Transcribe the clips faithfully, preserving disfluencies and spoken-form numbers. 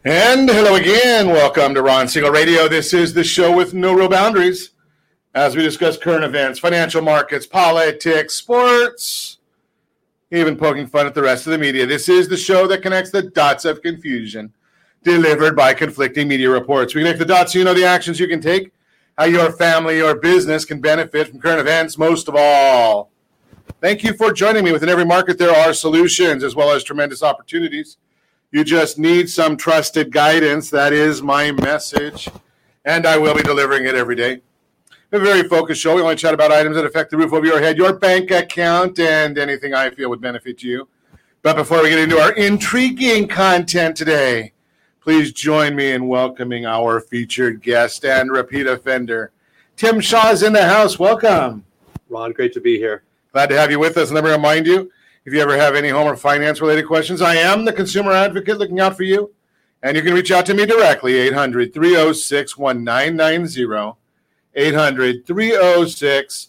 And hello again. Welcome to Ron Siegel Radio. This is the show with no real boundaries as we discuss current events, financial markets, politics, sports, even poking fun at the rest of the media. This is the show that connects the dots of confusion delivered by conflicting media reports. We connect the dots so you know the actions you can take, how your family or business can benefit from current events. Most of all, thank you for joining me. Within every market, there are solutions as well as tremendous opportunities. You just need some trusted guidance. That is my message, and I will be delivering it every day. A very focused show. We only chat about items that affect the roof over your head, your bank account, and anything I feel would benefit you. But before we get into our intriguing content today, please join me in welcoming our featured guest and repeat offender. Tim Shaw is in the house. Welcome. Ron, great to be here. Glad to have you with us. And let me remind you, if you ever have any home or finance-related questions, I am the consumer advocate looking out for you. And you can reach out to me directly, eight hundred, three oh six, one nine nine zero, eight hundred, three oh six,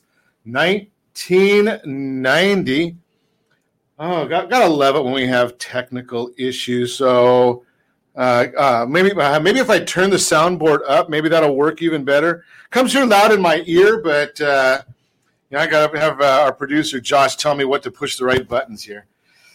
nineteen ninety. Oh, got, gotta love it when we have technical issues. So uh, uh, maybe uh, maybe if I turn the soundboard up, maybe that'll work even better. Comes through loud in my ear, but... Uh, Yeah, I got to have uh, our producer, Josh, tell me what to push the right buttons here.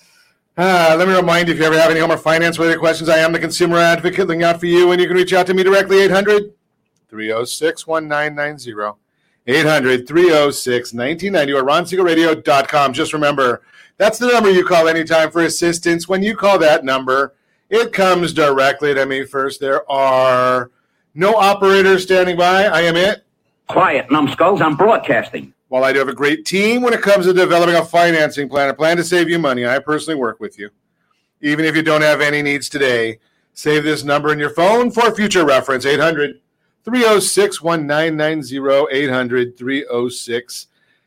Uh, let me remind you, if you ever have any home or finance-related questions, I am the consumer advocate looking out for you, and you can reach out to me directly, eight hundred, three oh six, one nine nine zero, eight hundred, three oh six, nineteen ninety, or ron siegel radio dot com. Just remember, that's the number you call anytime for assistance. When you call that number, it comes directly to me first. There are no operators standing by. I am it. Quiet, numbskulls. I'm broadcasting. While I do have a great team when it comes to developing a financing plan, a plan to save you money, I personally work with you. Even if you don't have any needs today, save this number in your phone for future reference, eight hundred, three oh six, one nine nine zero, eight hundred, three oh six,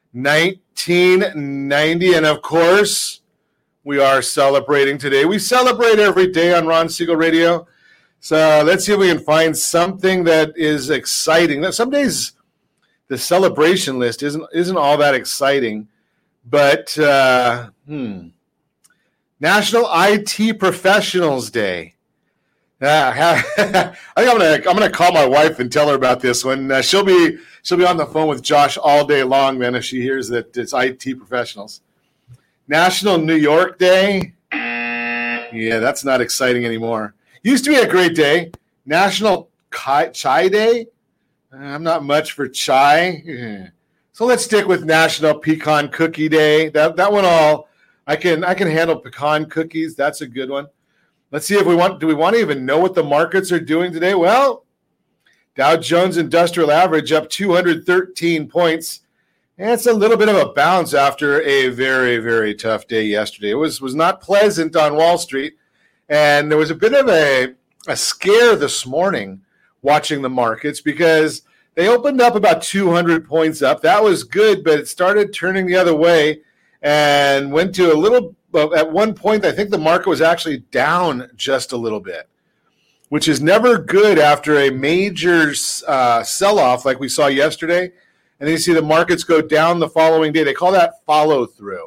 nineteen ninety. And, of course, we are celebrating today. We celebrate every day on Ron Siegel Radio. So let's see if we can find something that is exciting. Some days the celebration list isn't isn't all that exciting, but uh, hmm. National I T Professionals Day. Uh, I think I'm gonna I'm gonna call my wife and tell her about this one. Uh, she'll be she'll be on the phone with Josh all day long. Then if she hears that it's I T professionals. National New York Day. Yeah, that's not exciting anymore. Used to be a great day. National Chai Day. I'm not much for chai, so let's stick with National Pecan Cookie Day. That that one all I can I can handle pecan cookies. That's a good one. Let's see if we want. Do we want to even know what the markets are doing today? Well, Dow Jones Industrial Average up two hundred thirteen points, and it's a little bit of a bounce after a very very tough day yesterday. It was was not pleasant on Wall Street, and there was a bit of a a scare this morning watching the markets because they opened up about two hundred points up. That was good, but it started turning the other way and went to a little – at one point, I think the market was actually down just a little bit, which is never good after a major uh, sell-off like we saw yesterday. And then you see the markets go down the following day. They call that follow-through.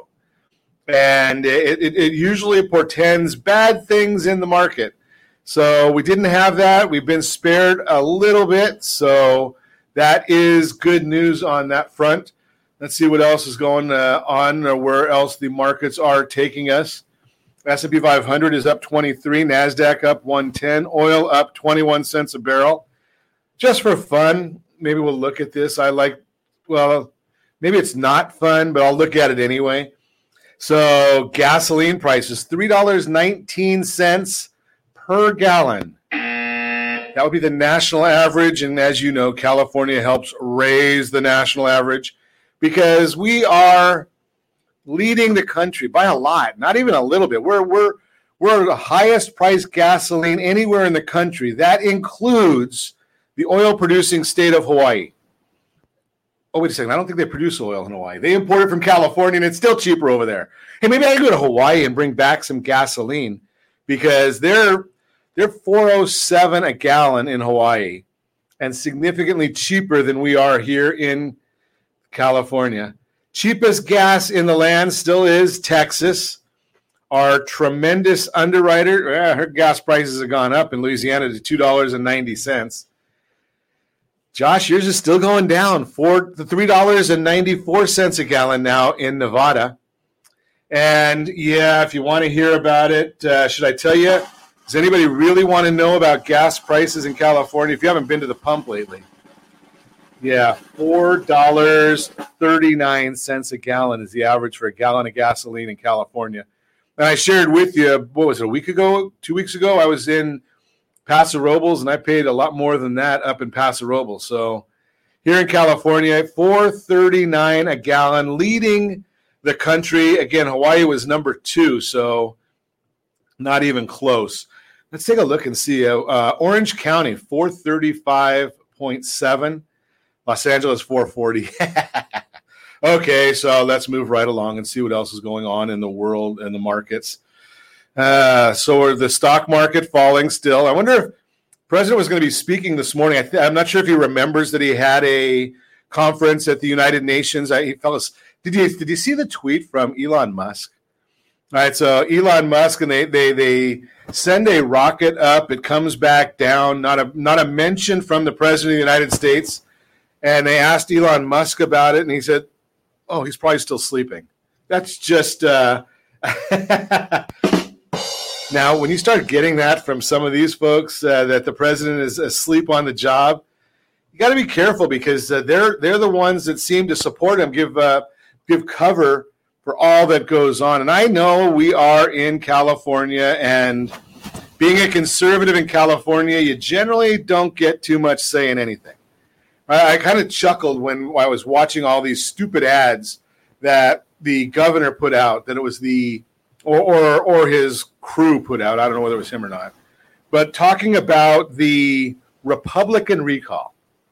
And it, it, it usually portends bad things in the market. So we didn't have that. We've been spared a little bit. So that is good news on that front. Let's see what else is going uh, on or where else the markets are taking us. S and P five hundred is up twenty-three. NASDAQ up one ten. Oil up twenty-one cents a barrel. Just for fun, maybe we'll look at this. I like, well, maybe it's not fun, but I'll look at it anyway. So gasoline prices, three dollars and nineteen cents per gallon. That would be the national average, and as you know, California helps raise the national average because we are leading the country by a lot, not even a little bit. We're we're we're the highest priced gasoline anywhere in the country. That includes the oil-producing state of Hawaii. Oh, wait a second. I don't think they produce oil in Hawaii. They import it from California, and it's still cheaper over there. Hey, maybe I can go to Hawaii and bring back some gasoline because they're they're four oh seven a gallon in Hawaii and significantly cheaper than we are here in California. Cheapest gas in the land still is Texas. our tremendous underwriter, eh, her gas prices have gone up in Louisiana to two dollars and ninety cents. Josh, yours is still going down, for the three dollars and ninety-four cents a gallon now in Nevada. And yeah, if you want to hear about it, uh, should I tell you? Does anybody really want to know about gas prices in California? If you haven't been to the pump lately. Yeah, four dollars and thirty-nine cents a gallon is the average for a gallon of gasoline in California. And I shared with you, what was it, a week ago, two weeks ago, I was in Paso Robles, and I paid a lot more than that up in Paso Robles. So here in California, four dollars and thirty-nine cents a gallon, leading the country. Again, Hawaii was number two, so not even close. Let's take a look and see. Uh, uh, Orange County, four thirty-five point seven. Los Angeles, four forty. Okay, so let's move right along and see what else is going on in the world and the markets. Uh, so are the stock market falling still? I wonder if the president was going to be speaking this morning. I th- I'm not sure if he remembers that he had a conference at the United Nations. I, he fellas, did you did you see the tweet from Elon Musk? All right, so Elon Musk, and they they they send a rocket up. It comes back down. Not a not a mention from the president of the United States. And they asked Elon Musk about it, and he said, "Oh, he's probably still sleeping." That's just. Uh, Now, when you start getting that from some of these folks, uh, that the president is asleep on the job, you got to be careful, because uh, they're they're the ones that seem to support him, give uh, give cover for all that goes on. And I know we are in California, and being a conservative in California, you generally don't get too much say in anything. I, I kind of chuckled when I was watching all these stupid ads that the governor put out, that it was the Or, or or his crew put out. I don't know whether it was him or not. But talking about the Republican recall.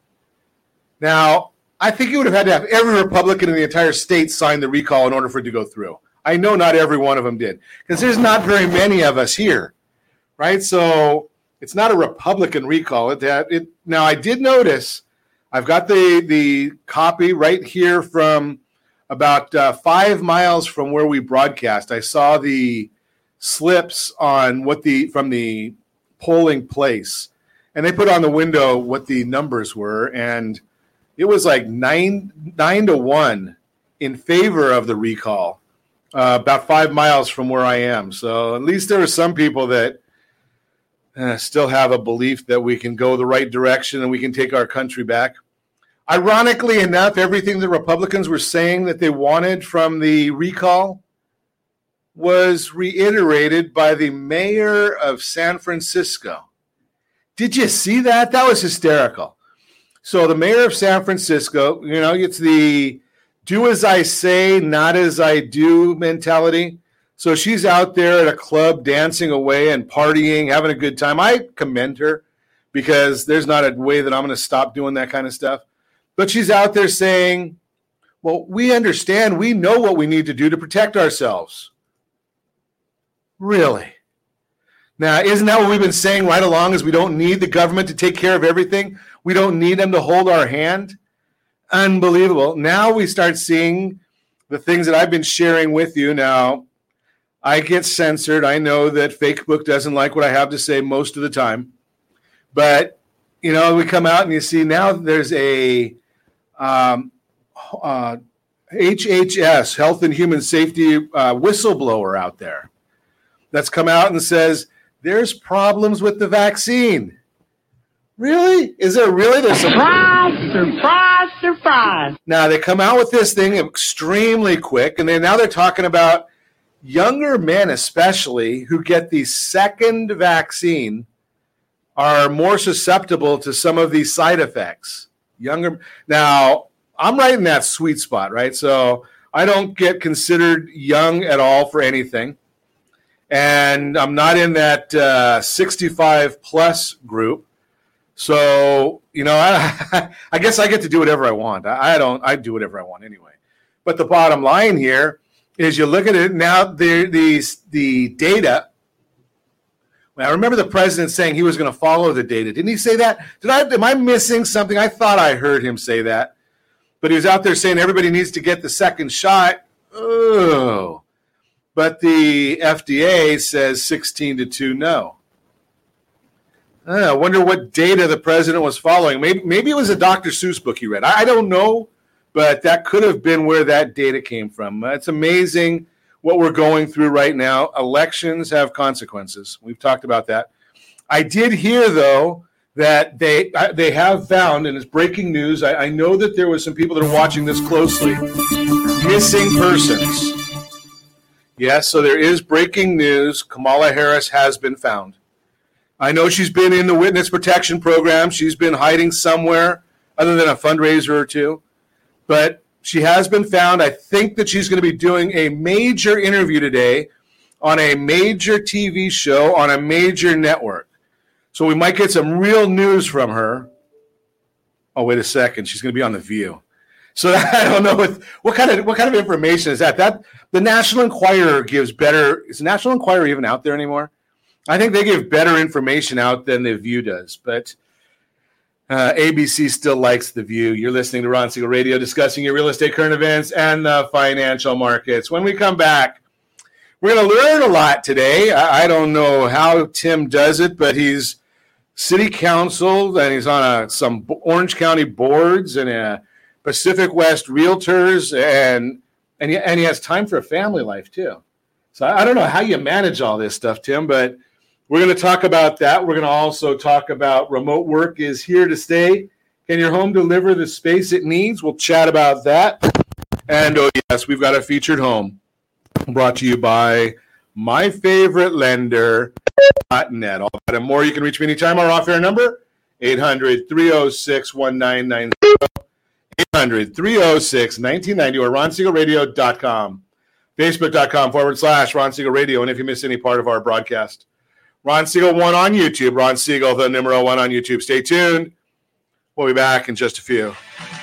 Now, I think you would have had to have every Republican in the entire state sign the recall in order for it to go through. I know not every one of them did, because there's not very many of us here, right? So it's not a Republican recall. It, it, now, I did notice, I've got the, the copy right here from about uh, five miles from where we broadcast. I saw the slips on what the from the polling place, and they put on the window what the numbers were, and it was like nine nine to one in favor of the recall, uh, about five miles from where I am. So at least there are some people that uh, still have a belief that we can go the right direction and we can take our country back. Ironically enough, everything the Republicans were saying that they wanted from the recall was reiterated by the mayor of San Francisco. Did you see that? That was hysterical. So the mayor of San Francisco, you know, it's the do as I say, not as I do mentality. So she's out there at a club dancing away and partying, having a good time. I commend her, because there's not a way that I'm going to stop doing that kind of stuff. But she's out there saying, well, we understand, we know what we need to do to protect ourselves. Really? Now, isn't that what we've been saying right along, is we don't need the government to take care of everything? We don't need them to hold our hand? Unbelievable. Now we start seeing the things that I've been sharing with you. Now, I get censored. I know that Facebook doesn't like what I have to say most of the time. But, you know, we come out and you see now there's a um, uh, H H S, Health and Human Safety uh, whistleblower out there that's come out and says there's problems with the vaccine. Really? Is there really? There's some surprise, surprise, surprise. Now they come out with this thing extremely quick, and then now they're talking about younger men, especially who get the second vaccine, are more susceptible to some of these side effects. Younger. Now, I'm right in that sweet spot, right? So I don't get considered young at all for anything. And I'm not in that uh, sixty-five plus group. So, you know, I, I guess I get to do whatever I want. I, I don't, I do whatever I want anyway. But the bottom line here is you look at it now, the, the, the data. I remember the president saying he was going to follow the data. Didn't he say that? Did I? Am I missing something? I thought I heard him say that. But he was out there saying everybody needs to get the second shot. Oh. but the F D A says sixteen to two no. I wonder what data the president was following. Maybe, maybe it was a Doctor Seuss book he read. I, I don't know, but that could have been where that data came from. Uh, it's amazing what we're going through right now. Elections have consequences. We've talked about that. I did hear, though, that they uh, they have found, and it's breaking news, I, I know that there was some people that are watching this closely, missing persons. Yes, so there is breaking news. Kamala Harris has been found. I know she's been in the witness protection program. She's been hiding somewhere other than a fundraiser or two. But she has been found. I think that she's going to be doing a major interview today on a major T V show on a major network. So we might get some real news from her. Oh, wait a second. She's going to be on The View. So I don't know what, what kind of what kind of information is that. That the National Enquirer gives better. Is the National Enquirer even out there anymore? I think they give better information out than The View does, but uh, A B C still likes The View. You're listening to Ron Siegel Radio, discussing your real estate current events and the financial markets. When we come back, we're going to learn a lot today. I, I don't know how Tim does it, but he's city council, and he's on a, some Orange County boards and a Pacific West Realtors, and and he, and he has time for a family life, too. So I, I don't know how you manage all this stuff, Tim, but we're going to talk about that. We're going to also talk about remote work is here to stay. Can your home deliver the space it needs? We'll chat about that. And, oh, yes, we've got a featured home brought to you by my favorite lender dot net. All that and more. You can reach me anytime. Our off-air number, eight hundred, three oh six, one nine nine zero, eight hundred, three oh six, one nine nine zero, or ron siegel radio dot com. Facebook.com forward slash Ron Siegel Radio. And if you miss any part of our broadcast, Ron Siegel one on YouTube. Ron Siegel, the numero one on YouTube. Stay tuned. We'll be back in just a few.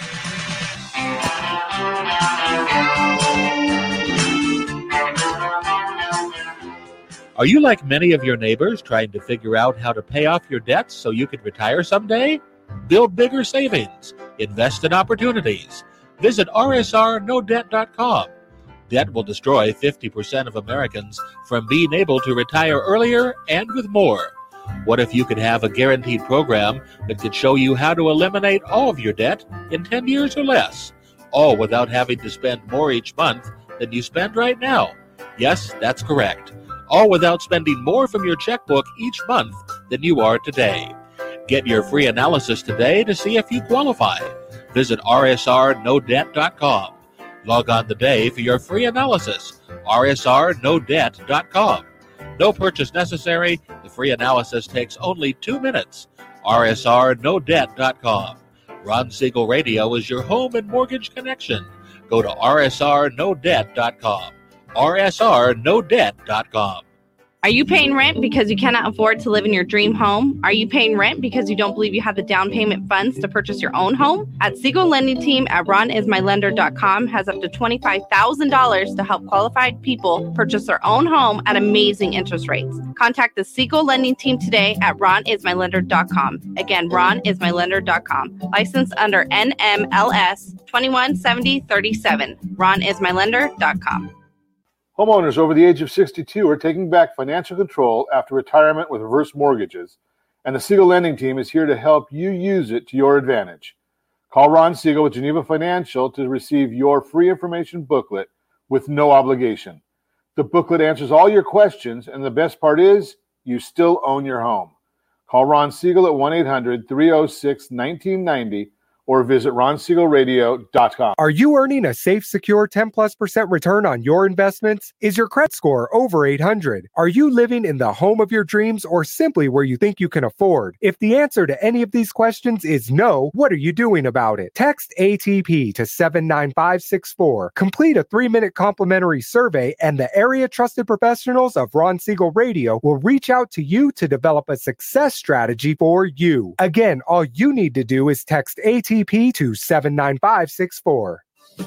Are you like many of your neighbors trying to figure out how to pay off your debts so you can retire someday? Build bigger savings. Invest in opportunities. Visit r s r no debt dot com. Debt will destroy fifty percent of Americans from being able to retire earlier and with more. What if you could have a guaranteed program that could show you how to eliminate all of your debt in ten years or less, all without having to spend more each month than you spend right now? Yes, that's correct. All without spending more from your checkbook each month than you are today. Get your free analysis today to see if you qualify. Visit r s r no debt dot com. Log on today for your free analysis, r s r no debt dot com. No purchase necessary. The free analysis takes only two minutes. r s r no debt dot com. Ron Siegel Radio is your home and mortgage connection. Go to r s r no debt dot com. r s r no debt dot com. Are you paying rent because you cannot afford to live in your dream home? Are you paying rent because you don't believe you have the down payment funds to purchase your own home? At Siegel Lending Team at ron is my lender dot com has up to twenty-five thousand dollars to help qualified people purchase their own home at amazing interest rates. Contact the Siegel Lending Team today at ron is my lender dot com. Again, ron is my lender dot com. Licensed under N M L S twenty-one seventy thirty-seven. ron is my lender dot com. Homeowners over the age of sixty-two are taking back financial control after retirement with reverse mortgages, and the Siegel Lending Team is here to help you use it to your advantage. Call Ron Siegel with Geneva Financial to receive your free information booklet with no obligation. The booklet answers all your questions, and the best part is you still own your home. Call Ron Siegel at one eight hundred, three oh six, one nine nine zero or visit ron siegel radio dot com. Are you earning a safe, secure ten plus percent return on your investments? Is your credit score over eight hundred? Are you living in the home of your dreams or simply where you think you can afford? If the answer to any of these questions is no, what are you doing about it? Text A T P to seven nine five six four. Complete a three-minute complimentary survey, and the area trusted professionals of Ron Siegel Radio will reach out to you to develop a success strategy for you. Again, all you need to do is text A T P to seven nine five six four.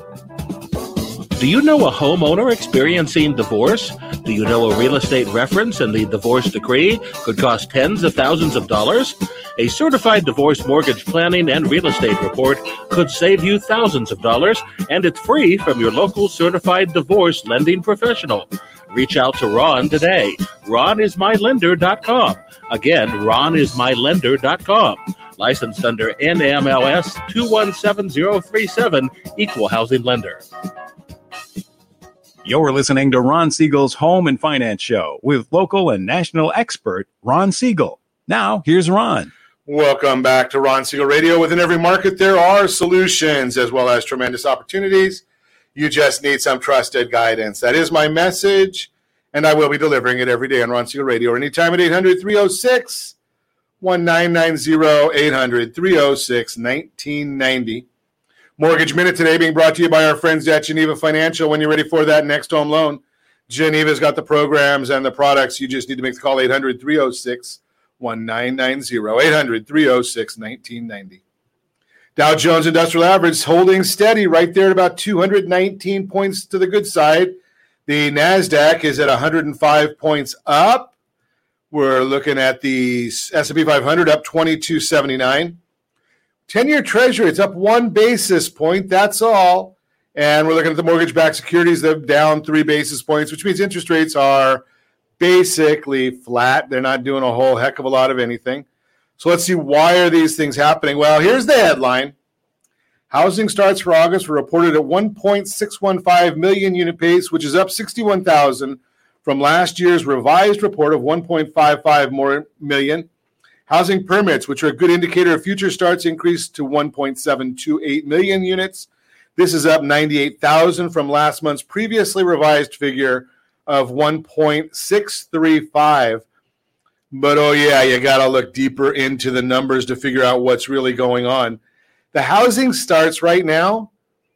Do you know a homeowner experiencing divorce? Do you know a real estate reference and the divorce decree could cost tens of thousands of dollars? A certified divorce mortgage planning and real estate report could save you thousands of dollars, and it's free from your local certified divorce lending professional. Reach out to Ron today. ron is my lender dot com. Again, ron is my lender dot com. Licensed under N M L S two one seven zero three seven, Equal Housing Lender. You're listening to Ron Siegel's Home and Finance Show with local and national expert Ron Siegel. Now, here's Ron. Welcome back to Ron Siegel Radio. Within every market, there are solutions as well as tremendous opportunities. You just need some trusted guidance. That is my message, and I will be delivering it every day on Ron Siegel Radio or anytime at eight hundred, three oh six, nineteen ninety, eight hundred, three oh six, nineteen ninety. Mortgage Minute today being brought to you by our friends at Geneva Financial. When you're ready for that next home loan, Geneva's got the programs and the products. You just need to make the call, eight hundred, three oh six, nineteen ninety, eight hundred, three oh six, nineteen ninety. Dow Jones Industrial Average holding steady right there at about two hundred nineteen points to the good side. The NASDAQ is at one hundred five points up. We're looking at the S and P five hundred up twenty-two seventy-nine. ten-year Treasury, it's up one basis point. That's all. And we're looking at the mortgage-backed securities. They're down three basis points, which means interest rates are basically flat. They're not doing a whole heck of a lot of anything. So let's see, why are these things happening? Well, here's the headline. Housing starts for August were reported at one point six one five million unit pace, which is up sixty-one thousand from last year's revised report of one point five five more million. Housing permits, which are a good indicator of future starts, increased to one point seven two eight million units. This is up ninety-eight thousand from last month's previously revised figure of one point six three five. But, oh, yeah, you got to look deeper into the numbers to figure out what's really going on. The housing starts right now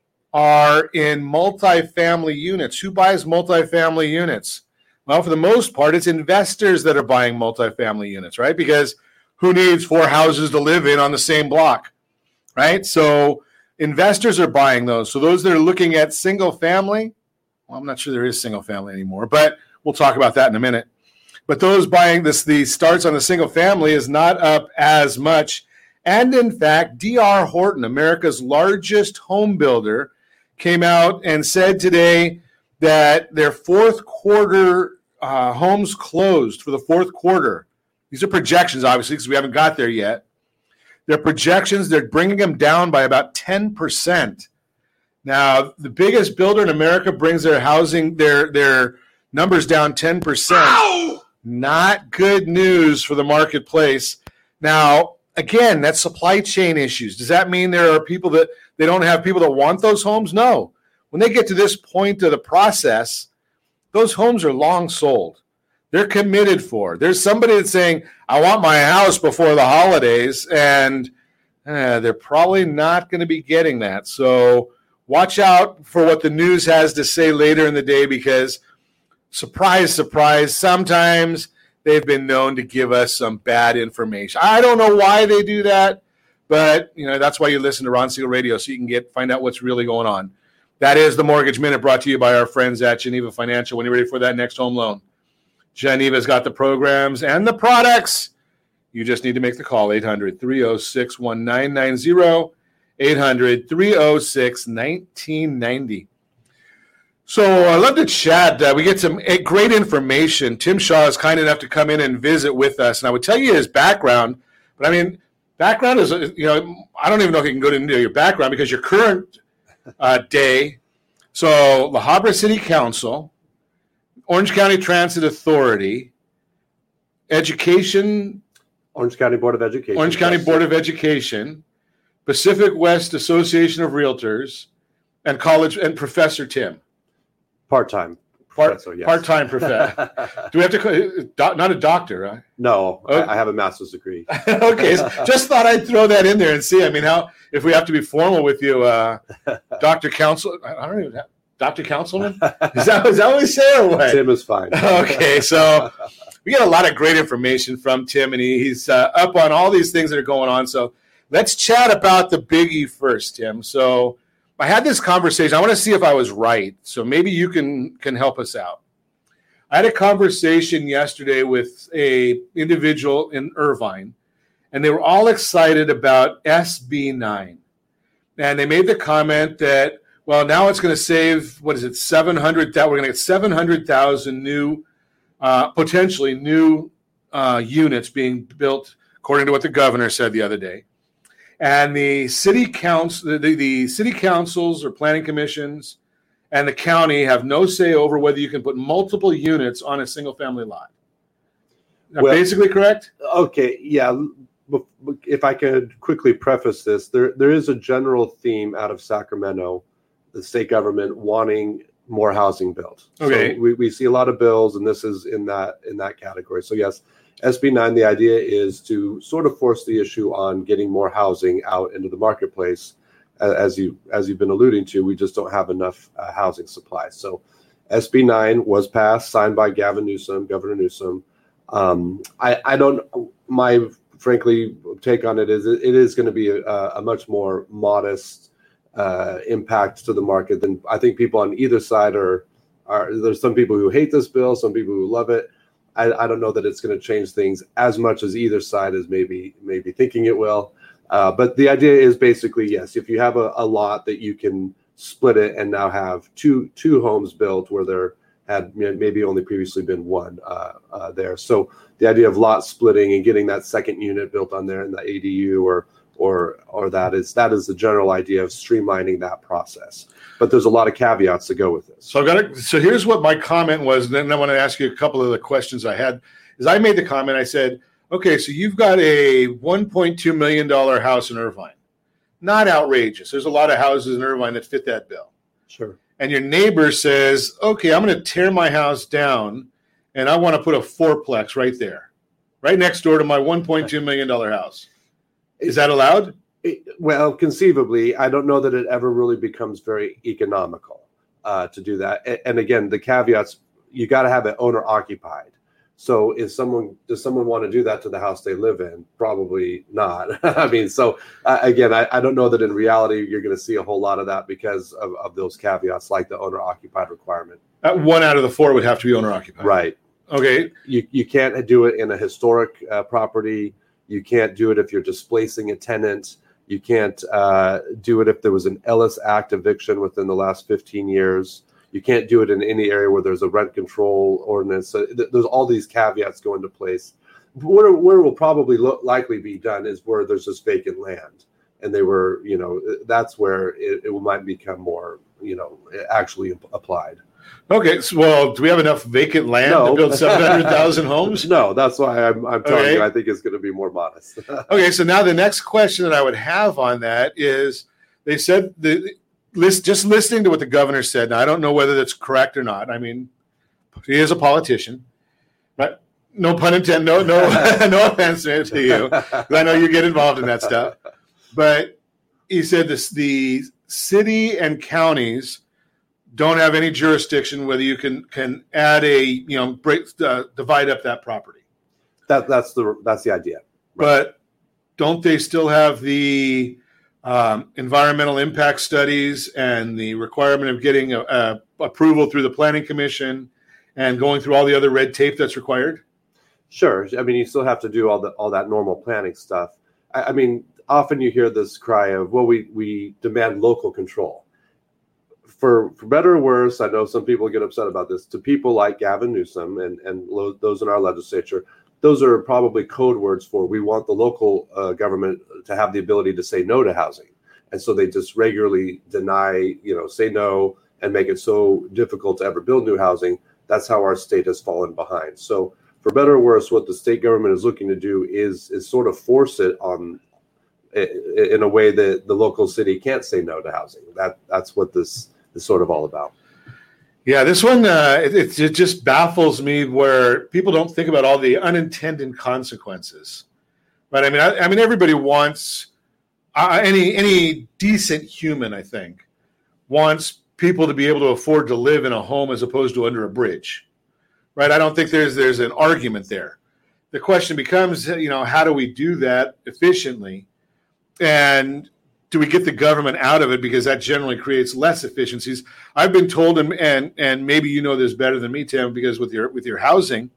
are in multifamily units. Who buys multifamily units? Well, for the most part, it's investors that are buying multifamily units, right? Because who needs four houses to live in on the same block, right? So investors are buying those. So those that are looking at single family, well, I'm not sure there is single family anymore, but we'll talk about that in a minute. But those buying this, the starts on the single family is not up as much. And in fact, D R Horton, America's largest home builder, came out and said today that their fourth quarter uh, homes closed for the fourth quarter. These are projections, obviously, because we haven't got there yet. Their projections, they're bringing them down by about ten percent. Now, the biggest builder in America brings their housing, their their numbers down ten percent. Ow! Not good news for the marketplace. Now, again, that's supply chain issues. Does that mean there are people that they don't have people that want those homes? No. When they get to this point of the process, those homes are long sold. They're committed for. There's somebody that's saying, I want my house before the holidays, and eh, they're probably not going to be getting that. So watch out for what the news has to say later in the day, because surprise, surprise, sometimes they've been known to give us some bad information. I don't know why they do that, but you know that's why you listen to Ron Siegel Radio, so you can get find out what's really going on. That is the Mortgage Minute, brought to you by our friends at Geneva Financial. When you're ready for that next home loan, Geneva's got the programs and the products. You just need to make the call, eight hundred, three oh six, nineteen ninety, eight hundred, three oh six, nineteen ninety. So I love to chat. Uh, we get some great information. Tim Shaw is kind enough to come in and visit with us. And I would tell you his background, but I mean, background is, you know, I don't even know if you can go into your background because your current uh, day. So La Habra City Council, Orange County Transit Authority, Education. Orange County Board of Education. Orange County Board of Education, Pacific West Association of Realtors, and college and Professor Tim. Part-time Part, professor, yes. Part-time professor. Do we have to call, not a doctor, right? No, oh. I, I have a master's degree. Okay, so just thought I'd throw that in there and see. I mean, how if we have to be formal with you, uh, Doctor Counsel, I don't even have, Doctor Councilman? Is that, is that what we say or what? Tim is fine. Okay, so we get a lot of great information from Tim, and he, he's uh, up on all these things that are going on. So let's chat about the biggie first, Tim. So I had this conversation. I want to see if I was right. So maybe you can, can help us out. I had a conversation yesterday with a individual in Irvine, and they were all excited about S B nine. And they made the comment that, Well, now it's going to save, what is it, seven hundred thousand. We're going to get seven hundred thousand new, uh, potentially new uh, units being built, according to what the governor said the other day. And the city council, the, the city councils or planning commissions and the county have no say over whether you can put multiple units on a single family lot. Now, Well- basically correct? Okay, yeah. b- b- If I could quickly preface this, there there is a general theme out of Sacramento, the state government wanting more housing built. Okay. So we, we see a lot of bills, and this is in that in that category. So yes, S B nine, the idea is to sort of force the issue on getting more housing out into the marketplace. A- As you as you've been alluding to, we just don't have enough uh, housing supply. So S B nine was passed, signed by Gavin Newsom, Governor Newsom. Um, I, I don't, my frankly take on it is it is going to be a, a much more modest uh, impact to the market than I think people on either side are, are. There's some people who hate this bill, some people who love it. I, I don't know that it's going to change things as much as either side is maybe maybe thinking it will. Uh, but the idea is basically, yes, if you have a, a lot that you can split it and now have two two homes built where there had maybe only previously been one uh, uh, there. So the idea of lot splitting and getting that second unit built on there in the A D U or or or that is that is the general idea of streamlining that process. But there's a lot of caveats to go with this. So I've got to, so here's what my comment was, and then I want to ask you a couple of the questions I had. Is I made the comment, I said, okay, so you've got a one point two million dollars house in Irvine. Not outrageous. There's a lot of houses in Irvine that fit that bill. Sure. And your neighbor says, okay, I'm going to tear my house down and I want to put a fourplex right there, right next door to my one point two million dollars house. Is that allowed? It, well, conceivably, I don't know that it ever really becomes very economical uh, to do that. And, and again, the caveats, you got to have it owner occupied. So is someone, does someone want to do that to the house they live in? Probably not. I mean, so uh, again, I, I don't know that in reality, you're going to see a whole lot of that because of, of those caveats, like the owner occupied requirement. Uh, one out of the four would have to be owner occupied. Right. Okay. You, you can't do it in a historic uh, property. You can't do it if you're displacing a tenant. You can't uh, do it if there was an Ellis Act eviction within the last fifteen years. You can't do it in any area where there's a rent control ordinance. So th- there's all these caveats go into place. Where, where it will probably lo- likely be done is where there's just vacant land. And they were, you know, that's where it, it might become more, you know, actually ap- applied. Okay. So, well, do we have enough vacant land No. to build seven hundred thousand homes? No, that's why I'm, I'm telling Okay. you, I think it's going to be more modest. Okay. So now the next question that I would have on that is they said the list, just listening to what the governor said. Now, I don't know whether that's correct or not. I mean, he is a politician, right? No pun intended. No, no, no offense to you. 'Cause I know you get involved in that stuff. But he said this: the city and counties don't have any jurisdiction whether you can can add a you know break uh, divide up that property. that that's the that's the idea. But don't they still have the um, environmental impact studies and the requirement of getting a, a approval through the planning commission and going through all the other red tape that's required? Sure. I mean, you still have to do all the all that normal planning stuff. I, I mean, often you hear this cry of, well, we, we demand local control. For for better or worse, I know some people get upset about this. To people like Gavin Newsom and, and lo- those in our legislature, those are probably code words for we want the local uh, government to have the ability to say no to housing. And so they just regularly deny, you know, say no and make it so difficult to ever build new housing. That's how our state has fallen behind. So for better or worse, what the state government is looking to do is is sort of force it on in a way that the local city can't say no to housing. That that's what this is sort of all about. Yeah, this one, uh, it, it just baffles me where people don't think about all the unintended consequences. But I mean, I, I mean, everybody wants uh, any any decent human, I think, wants people to be able to afford to live in a home as opposed to under a bridge, right? I don't think there's there's an argument there. The question becomes, you know, how do we do that efficiently, and do we get the government out of it, because that generally creates less efficiencies? I've been told, and and, and maybe you know this better than me, Tim, because with your with your housing,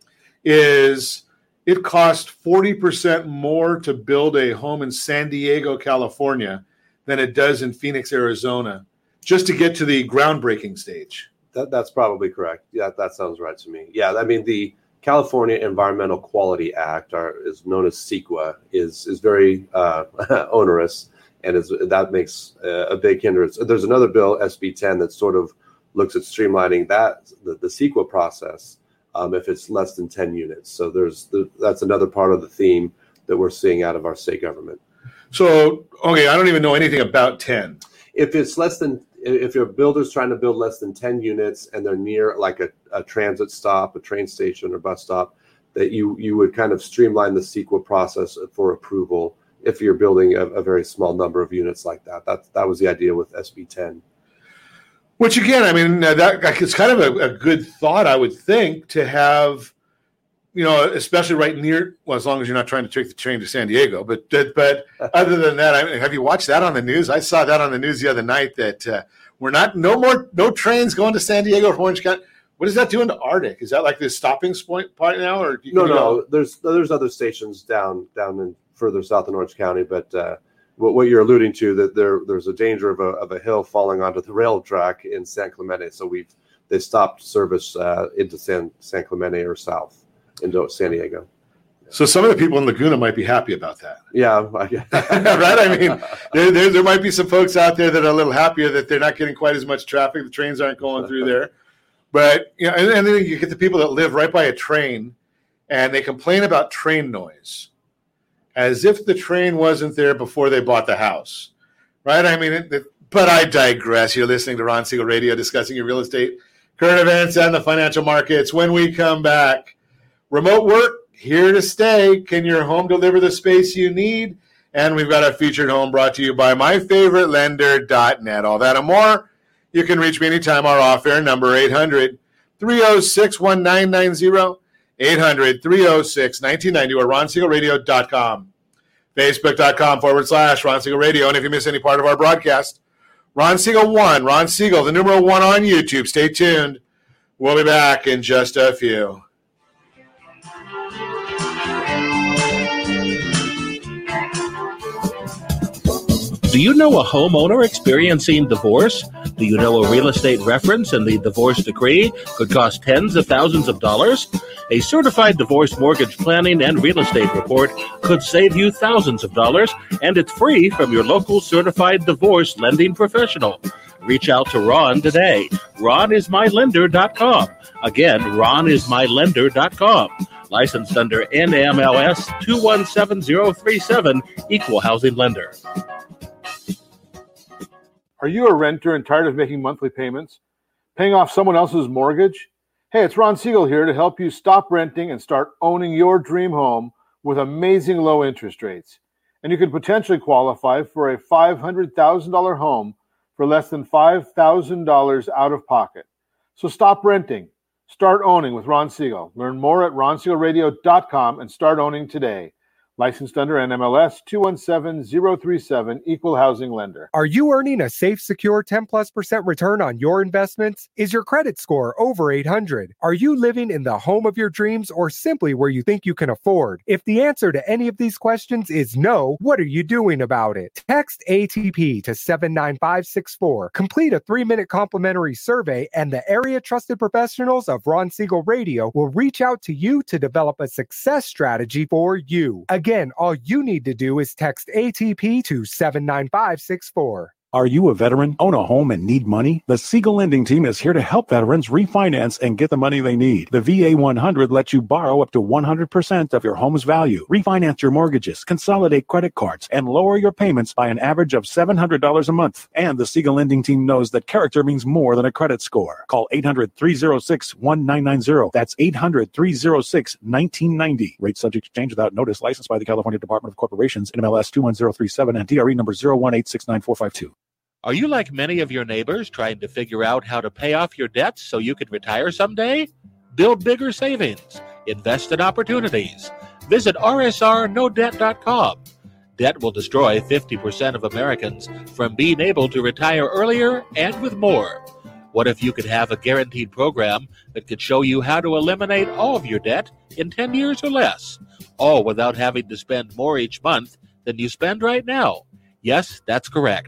is it costs forty percent more to build a home in San Diego, California, than it does in Phoenix, Arizona, just to get to the groundbreaking stage. That, that's probably correct. Yeah, that sounds right to me. Yeah, I mean, the California Environmental Quality Act, or is known as CEQA, is is very uh, onerous, and is, that makes uh, a big hindrance. There's another bill, S B ten, that sort of looks at streamlining that the, the CEQA process um, if it's less than ten units. So there's the, that's another part of the theme that we're seeing out of our state government. So, okay, I don't even know anything about ten. If it's less than, if your builder's trying to build less than ten units and they're near like a, a transit stop, a train station or bus stop, that you, you would kind of streamline the CEQA process for approval if you're building a, a very small number of units like that. That, that was the idea with S B ten. Which again, I mean, that it's kind of a, a good thought, I would think, to have, you know, especially right near, well, as long as you're not trying to take the train to San Diego. But but other than that, I mean, have you watched that on the news? I saw that on the news the other night that uh, we're not, no more, no trains going to San Diego or Orange County. What is that doing to Arctic? Is that like the stopping point part now? Or no, no, there's there's other stations down down in further south in Orange County, but uh, what, what you're alluding to, that there there's a danger of a of a hill falling onto the rail track in San Clemente. So we've they stopped service uh, into San San Clemente or south into San Diego. So some of the people in Laguna might be happy about that. Yeah. Right? I mean, there, there there might be some folks out there that are a little happier that they're not getting quite as much traffic. The trains aren't going through there. But, you know, and, and then you get the people that live right by a train and they complain about train noise as if the train wasn't there before they bought the house. Right? I mean, it, it, but I digress. You're listening to Ron Siegel Radio, discussing your real estate, current events, and the financial markets. When we come back, remote work, here to stay. Can your home deliver the space you need? And we've got a featured home brought to you by my favorite lender dot net. All that and more. You can reach me anytime. Our off-air number, eight hundred, three oh six, one nine nine zero, eight hundred, three oh six, one nine nine zero, or ron siegel radio dot com. Facebook.com forward slash Ron Siegel Radio. And if you miss any part of our broadcast, Ron Siegel one, Ron Siegel, the numeral one on YouTube. Stay tuned. We'll be back in just a few. Do you know a homeowner experiencing divorce? Do you know a real estate reference and the divorce decree could cost tens of thousands of dollars? A certified divorce mortgage planning and real estate report could save you thousands of dollars, and it's free from your local certified divorce lending professional. Reach out to Ron today. ron is my lender dot com. Again, ron is my lender dot com. Licensed under N M L S two one seven zero three seven, Equal Housing Lender. Are you a renter and tired of making monthly payments? Paying off someone else's mortgage? Hey, it's Ron Siegel here to help you stop renting and start owning your dream home with amazing low interest rates. And you could potentially qualify for a five hundred thousand dollars home for less than five thousand dollars out of pocket. So stop renting. Start owning with Ron Siegel. Learn more at ron siegel radio dot com and start owning today. Licensed under N M L S two one seven zero three seven, Equal Housing Lender. Are you earning a safe, secure ten plus percent return on your investments? Is your credit score over eight hundred? Are you living in the home of your dreams or simply where you think you can afford? If the answer to any of these questions is no, what are you doing about it? Text A T P to seven nine five six four. Complete a three-minute complimentary survey, and the area trusted professionals of Ron Siegel Radio will reach out to you to develop a success strategy for you. Again, all you need to do is text A T P to seven nine five six four. Are you a veteran, own a home, and need money? The Siegel Lending Team is here to help veterans refinance and get the money they need. The V A one hundred lets you borrow up to one hundred percent of your home's value, refinance your mortgages, consolidate credit cards, and lower your payments by an average of seven hundred dollars a month. And the Siegel Lending Team knows that character means more than a credit score. Call eight hundred, three oh six, one nine nine zero. That's eight hundred, three oh six, one nine nine zero. Rate subject to change without notice. Licensed by the California Department of Corporations, N M L S two one zero three seven, and T R E number zero one eight six nine four five two. Are you like many of your neighbors trying to figure out how to pay off your debts so you can retire someday? Build bigger savings. Invest in opportunities. Visit r s r no debt dot com. Debt will destroy fifty percent of Americans from being able to retire earlier and with more. What if you could have a guaranteed program that could show you how to eliminate all of your debt in ten years or less, all without having to spend more each month than you spend right now? Yes, that's correct.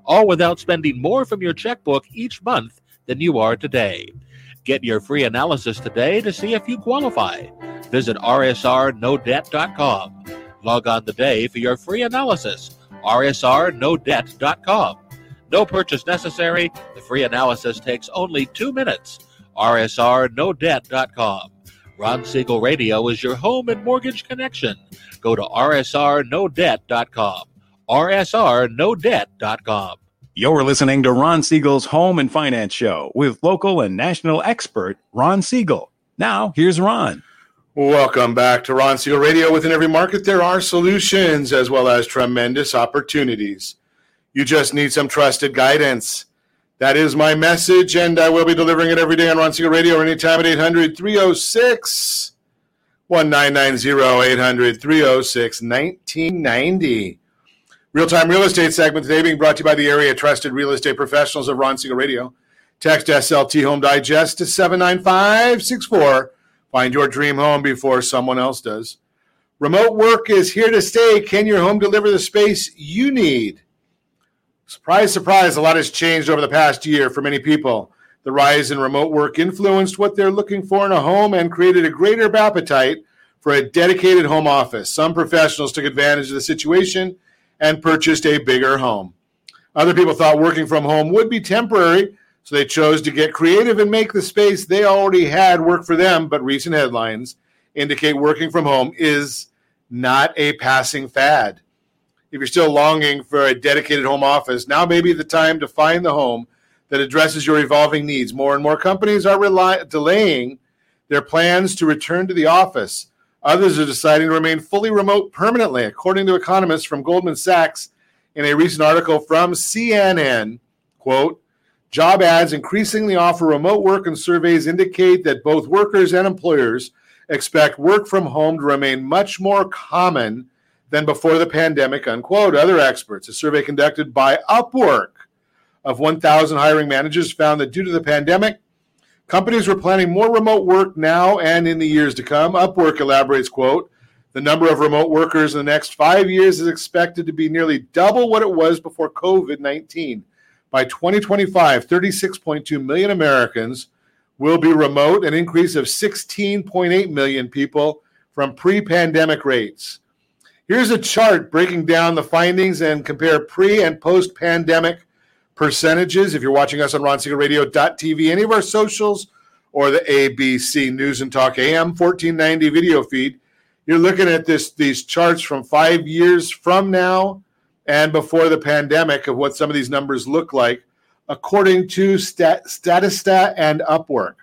all without spending more from your checkbook each month than you are today. Get your free analysis today to see if you qualify. Visit R S R no debt dot com. Log on today for your free analysis, R S R no debt dot com. No purchase necessary. The free analysis takes only two minutes. R S R no debt dot com. Ron Siegel Radio is your home and mortgage connection. Go to R S R no debt dot com. R S R no debt dot com. You're listening to Ron Siegel's Home and Finance Show with local and national expert Ron Siegel. Now, here's Ron. Welcome back to Ron Siegel Radio. Within every market, there are solutions as well as tremendous opportunities. You just need some trusted guidance. That is my message, and I will be delivering it every day on Ron Siegel Radio or anytime at eight hundred, three oh six, nineteen ninety, eight hundred, three oh six, nineteen ninety. Real-time real estate segment today being brought to you by the area trusted real estate professionals of Ron Siegel Radio. Text S L T Home Digest to seven nine five six four. Find your dream home before someone else does. Remote work is here to stay. Can your home deliver the space you need? Surprise, surprise, a lot has changed over the past year for many people. The rise in remote work influenced what they're looking for in a home and created a greater appetite for a dedicated home office. Some professionals took advantage of the situation and purchased a bigger home. Other people thought working from home would be temporary, so they chose to get creative and make the space they already had work for them, but recent headlines indicate working from home is not a passing fad. If you're still longing for a dedicated home office, now may be the time to find the home that addresses your evolving needs. More and more companies are rely- delaying their plans to return to the office. Others are deciding to remain fully remote permanently, according to economists from Goldman Sachs in a recent article from C N N. Quote, job ads increasingly offer remote work, and surveys indicate that both workers and employers expect work from home to remain much more common than before the pandemic, unquote. Other experts, a survey conducted by Upwork of one thousand hiring managers, found that due to the pandemic, companies were planning more remote work now and in the years to come. Upwork elaborates, quote, the number of remote workers in the next five years is expected to be nearly double what it was before covid nineteen. By twenty twenty-five, thirty-six point two million Americans will be remote, an increase of sixteen point eight million people from pre-pandemic rates. Here's a chart breaking down the findings and compare pre- and post-pandemic percentages. If you're watching us on ron siegel radio dot t v, any of our socials, or the A B C News and Talk A M fourteen ninety video feed, you're looking at this these charts from five years from now and before the pandemic of what some of these numbers look like, according to Stat, Statista and Upwork.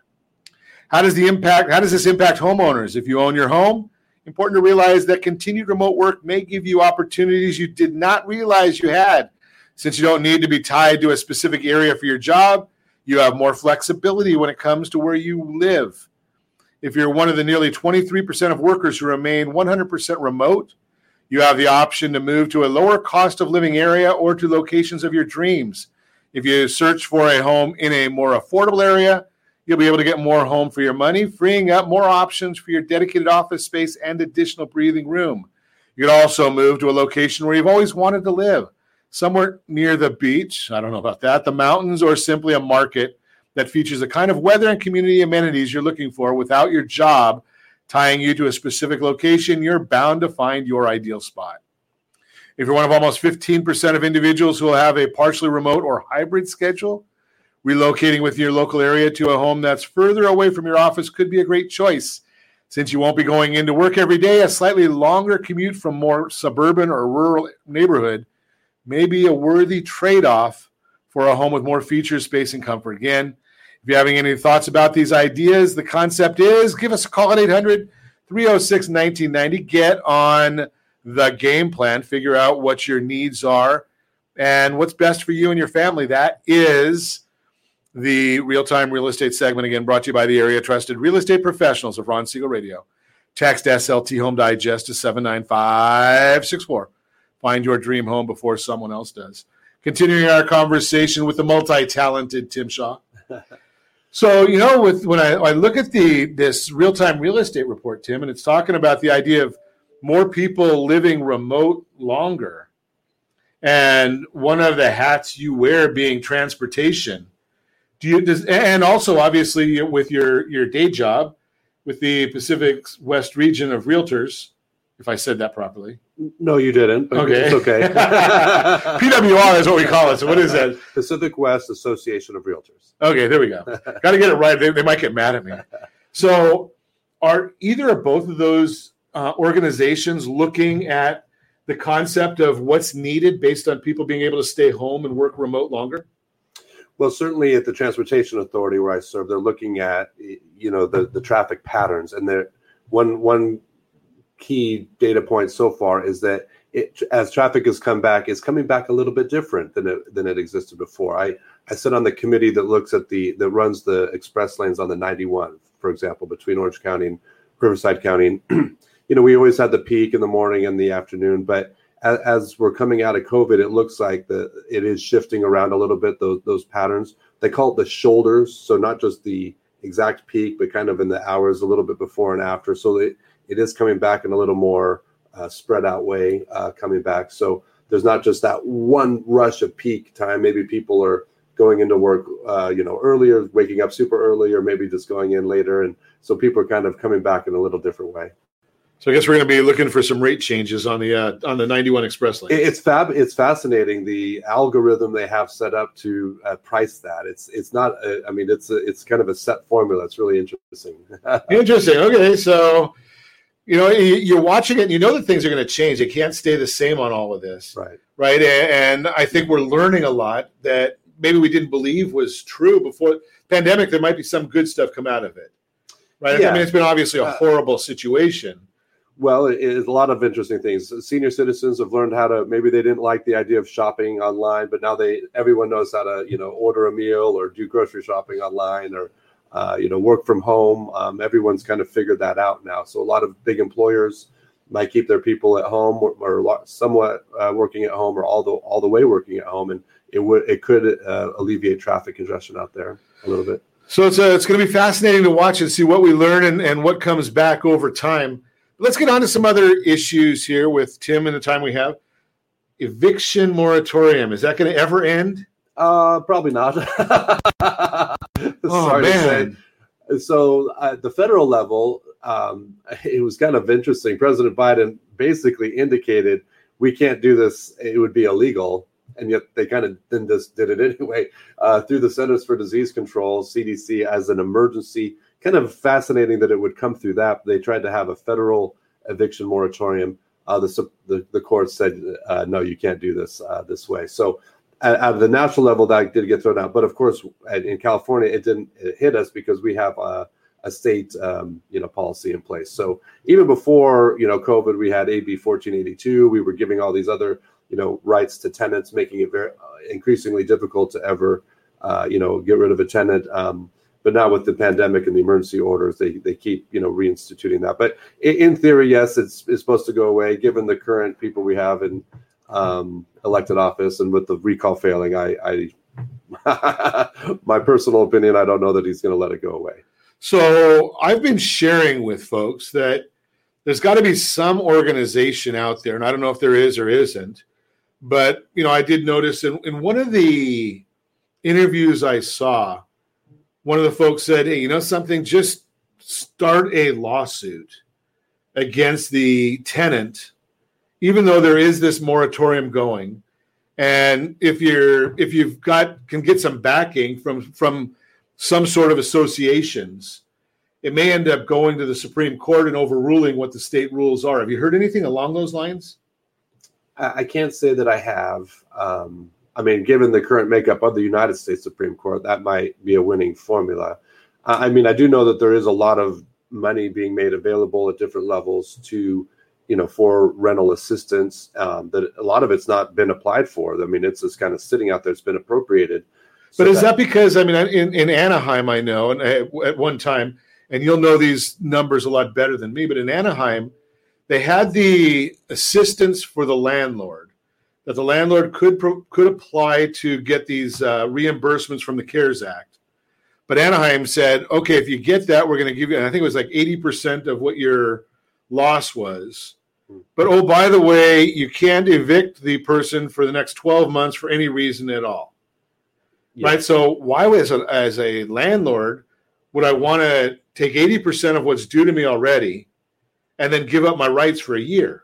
How does the impact? How does this impact homeowners? If you own your home, important to realize that continued remote work may give you opportunities you did not realize you had. Since you don't need to be tied to a specific area for your job, you have more flexibility when it comes to where you live. If you're one of the nearly twenty-three percent of workers who remain one hundred percent remote, you have the option to move to a lower cost of living area or to locations of your dreams. If you search for a home in a more affordable area, you'll be able to get more home for your money, freeing up more options for your dedicated office space and additional breathing room. You can also move to a location where you've always wanted to live, somewhere near the beach, I don't know about that, the mountains, or simply a market that features the kind of weather and community amenities you're looking for. Without your job tying you to a specific location, you're bound to find your ideal spot. If you're one of almost fifteen percent of individuals who will have a partially remote or hybrid schedule, relocating with your local area to a home that's further away from your office could be a great choice. Since you won't be going into work every day, a slightly longer commute from more suburban or rural neighborhood may be a worthy trade-off for a home with more features, space, and comfort. Again, if you're having any thoughts about these ideas, the concept is give us a call at eight hundred, three oh six, nineteen ninety. Get on the game plan. Figure out what your needs are and what's best for you and your family. That is the Real-Time Real Estate segment, again, brought to you by the area trusted real estate professionals of Ron Siegel Radio. Text S L T Home Digest to seven nine five six four. Find your dream home before someone else does. Continuing our conversation with the multi-talented Tim Shaw. So, you know, with when I, I look at the this real-time real estate report, Tim, and it's talking about the idea of more people living remote longer, and one of the hats you wear being transportation. Do you does, and also obviously with your, your day job with the Pacific West region of realtors, if I said that properly. No, you didn't. But Okay. It's okay. P W R is what we call it. So what is that? Pacific West Association of Realtors. Okay, there we go. Got to get it right. They, they might get mad at me. So are either or both of those uh, organizations looking at the concept of what's needed based on people being able to stay home and work remote longer? Well, certainly at the Transportation Authority where I serve, they're looking at, you know, the, the traffic patterns. And they're, one one key data point so far is that it, as traffic has come back, it's coming back a little bit different than it, than it existed before. I, I sit on the committee that looks at the, that runs the express lanes on the ninety-one, for example, between Orange County and Riverside County. You know, we always had the peak in the morning and the afternoon, but as, as we're coming out of COVID, it looks like the it is shifting around a little bit, those, those patterns. They call it the shoulders, so not just the exact peak, but kind of in the hours a little bit before and after. So it, it is coming back in a little more uh, spread out way uh, coming back. So there's not just that one rush of peak time. Maybe people are going into work, uh, you know, earlier, waking up super early, or maybe just going in later. And so people are kind of coming back in a little different way. So I guess we're going to be looking for some rate changes on the uh, on the ninety-one express lane. It's fab. It's fascinating the algorithm they have set up to uh, price that. It's it's not. A, I mean, it's a, it's kind of a set formula. It's really interesting. Interesting. Okay, so you know you're watching it, and you know that things are going to change. It can't stay the same on all of this, right? Right. And I think we're learning a lot that maybe we didn't believe was true before the pandemic. There might be some good stuff come out of it, right? Yeah. I mean, it's been obviously a horrible situation. Well, it is a lot of interesting things. Senior citizens have learned how to, maybe they didn't like the idea of shopping online, but now they, everyone knows how to, you know, order a meal or do grocery shopping online or, uh, you know, work from home. Um, everyone's kind of figured that out now. So a lot of big employers might keep their people at home or, or somewhat uh, working at home or all the, all the way working at home. And it would, it could uh, alleviate traffic congestion out there a little bit. So it's a, it's going to be fascinating to watch and see what we learn and, and what comes back over time. Let's get on to some other issues here with Tim and the time we have. Eviction moratorium. Is that going to ever end? Uh, probably not. Oh, Sorry man. to say. So at the federal level, um, it was kind of interesting. President Biden basically indicated we can't do this. It would be illegal. And yet they kind of then just did it anyway uh, through the Centers for Disease Control, C D C, as an emergency. Kind of fascinating that it would come through that. They tried to have a federal eviction moratorium. Uh, the, the the court said, uh, no, you can't do this uh, this way. So at, at the national level, that did get thrown out. But of course, in California, it didn't hit us because we have a, a state um, you know policy in place. So even before you know COVID, we had A B fourteen eighty-two. We were giving all these other you know rights to tenants, making it very uh, increasingly difficult to ever uh, you know get rid of a tenant. Um, But now with the pandemic and the emergency orders, they, they keep, you know, reinstituting that. But in, in theory, yes, it's, it's supposed to go away. Given the current people we have in um, elected office and with the recall failing, I, I my personal opinion, I don't know that he's going to let it go away. So I've been sharing with folks that there's got to be some organization out there, and I don't know if there is or isn't, but, you know, I did notice in, in one of the interviews I saw, one of the folks said, hey, you know something, just start a lawsuit against the tenant, even though there is this moratorium going. And if you're if you've got can get some backing from from some sort of associations, it may end up going to the Supreme Court and overruling what the state rules are. Have you heard anything along those lines? I can't say that I have. Um, I mean, given the current makeup of the United States Supreme Court, that might be a winning formula. I mean, I do know that there is a lot of money being made available at different levels to, you know, for rental assistance. Um, that a lot of it's not been applied for. I mean, it's just kind of sitting out there. It's been appropriated. So but is that, that because, I mean, in, in Anaheim, I know, and I, at one time, and you'll know these numbers a lot better than me, but in Anaheim, they had the assistance for the landlord, that the landlord could could apply to get these uh, reimbursements from the CARES Act. But Anaheim said, okay, if you get that, we're going to give you, and I think it was like eighty percent of what your loss was. But, oh, by the way, you can't evict the person for the next twelve months for any reason at all. Yeah. Right? So why, as a, as a landlord, would I want to take eighty percent of what's due to me already and then give up my rights for a year?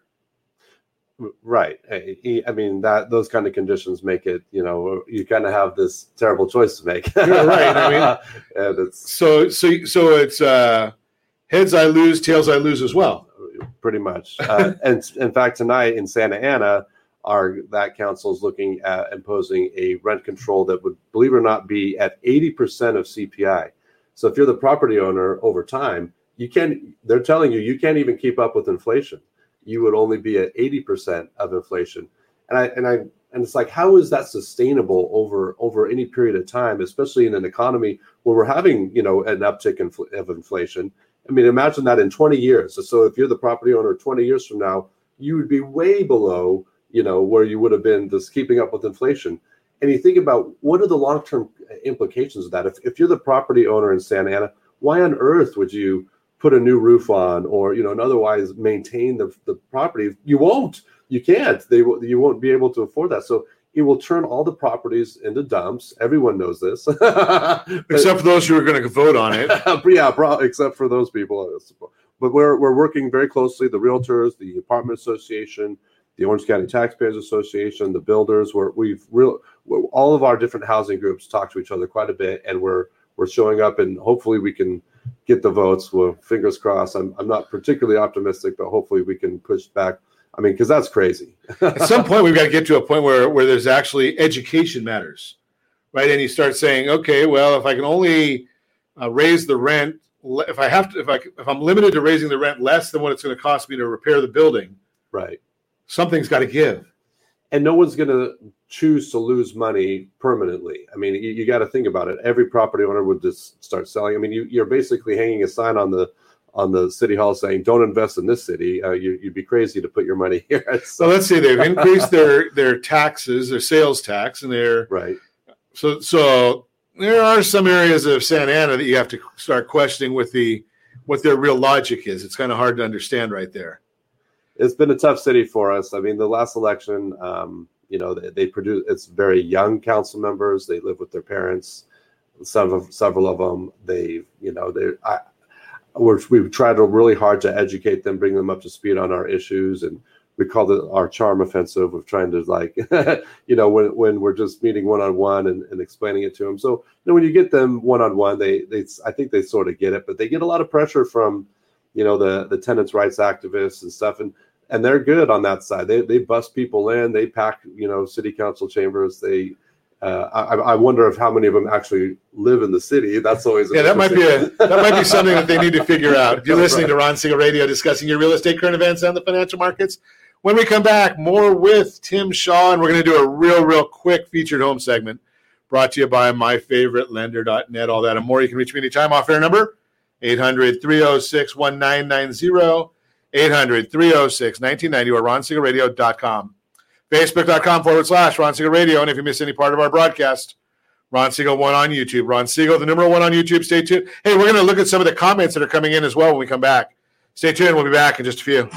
Right. I mean, that those kind of conditions make it, you know, you kind of have this terrible choice to make. Yeah, right. I mean, and it's so, so, so it's uh, heads I lose, tails I lose as well. Pretty much. Uh, and in fact, tonight in Santa Ana, our that council is looking at imposing a rent control that would, believe it or not, be at eighty percent of C P I. So if you're the property owner over time, you can, they're telling you, you can't even keep up with inflation. You would only be at eighty percent of inflation. And I, and I, and it's like, how is that sustainable over, over any period of time, especially in an economy where we're having, you know, an uptick in, of inflation? I mean, imagine that in twenty years. So if you're the property owner twenty years from now, you would be way below, you know, where you would have been just keeping up with inflation. And you think about what are the long-term implications of that? If, if you're the property owner in Santa Ana, why on earth would you put a new roof on or, you know, and otherwise maintain the, the property? You won't. You can't. They You won't be able to afford that. So it will turn all the properties into dumps. Everyone knows this. Except for those who are going to vote on it. Yeah, probably, except for those people. But we're we're working very closely, the realtors, the apartment association, the Orange County Taxpayers Association, the builders. We're, we've real all of our different housing groups talk to each other quite a bit, and we're we're showing up, and hopefully we can get the votes. Well, fingers crossed. I'm I'm not particularly optimistic, but hopefully we can push back. I mean, because that's crazy. At some point, we've got to get to a point where, where there's actually education matters, right? And you start saying, okay, well, if I can only uh, raise the rent, if I have to, if I if I'm limited to raising the rent less than what it's going to cost me to repair the building, right? Something's got to give. And no one's going to choose to lose money permanently. I mean, you, you got to think about it. Every property owner would just start selling. I mean, you, you're basically hanging a sign on the on the city hall saying, don't invest in this city. Uh, you, you'd be crazy to put your money here. So let's say they've increased their, their taxes, their sales tax, and their right. So, so there are some areas of Santa Ana that you have to start questioning with the, what their real logic is. It's kind of hard to understand right there. It's been a tough city for us. I mean, the last election, um, you know, they, they produce, it's very young council members. They live with their parents. Some of, several of them, they, you know, they, I, We're, we've tried really hard to educate them, bring them up to speed on our issues, and we call it our charm offensive of trying to, like, you know, when when we're just meeting one on one and and explaining it to them. So, you know, when you get them one on one, they they I think they sort of get it, but they get a lot of pressure from, you know, the the tenants' rights activists and stuff, and and they're good on that side. They they bust people in, they pack, you know, city council chambers, they. Uh, I, I wonder if how many of them actually live in the city. That's always yeah. That might be a that might be something that they need to figure out. You're listening right. to Ron Siegel Radio, discussing your real estate current events and the financial markets. When we come back, more with Tim Shaw, and we're going to do a real, real quick featured home segment brought to you by my favorite lender dot net. All that and more. You can reach me anytime. Off air number eight hundred, three oh six, one nine nine zero, eight hundred, three oh six, nineteen ninety, or ron siegel radio dot com. Facebook.com forward slash Ron Siegel Radio. And if you miss any part of our broadcast, Ron Siegel one on YouTube. Ron Siegel, the number one on YouTube. Stay tuned. Hey, we're going to look at some of the comments that are coming in as well when we come back. Stay tuned. We'll be back in just a few.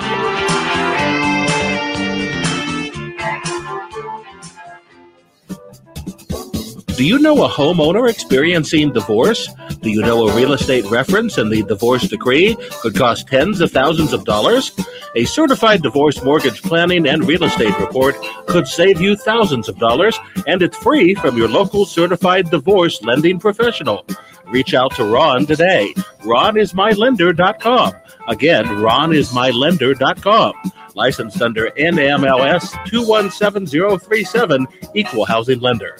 Do you know a homeowner experiencing divorce? Do you know a real estate reference and the divorce decree could cost tens of thousands of dollars? A certified divorce mortgage planning and real estate report could save you thousands of dollars, and it's free from your local certified divorce lending professional. Reach out to Ron today. ron is my lender dot com. Again, ron is my lender dot com. Licensed under N M L S two one seven zero three seven, Equal Housing Lender.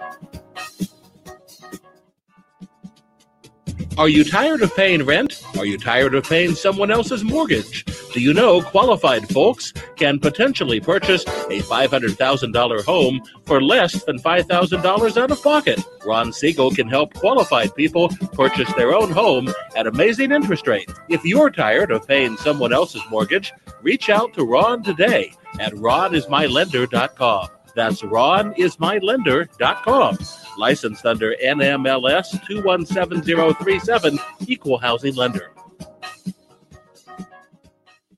Are you tired of paying rent? Are you tired of paying someone else's mortgage? Do you know qualified folks can potentially purchase a five hundred thousand dollars home for less than five thousand dollars out of pocket? Ron Siegel can help qualified people purchase their own home at amazing interest rates. If you're tired of paying someone else's mortgage, reach out to Ron today at ron is my lender dot com. That's ron is my lender dot com. Licensed under N M L S two one seven zero three seven, Equal Housing Lender.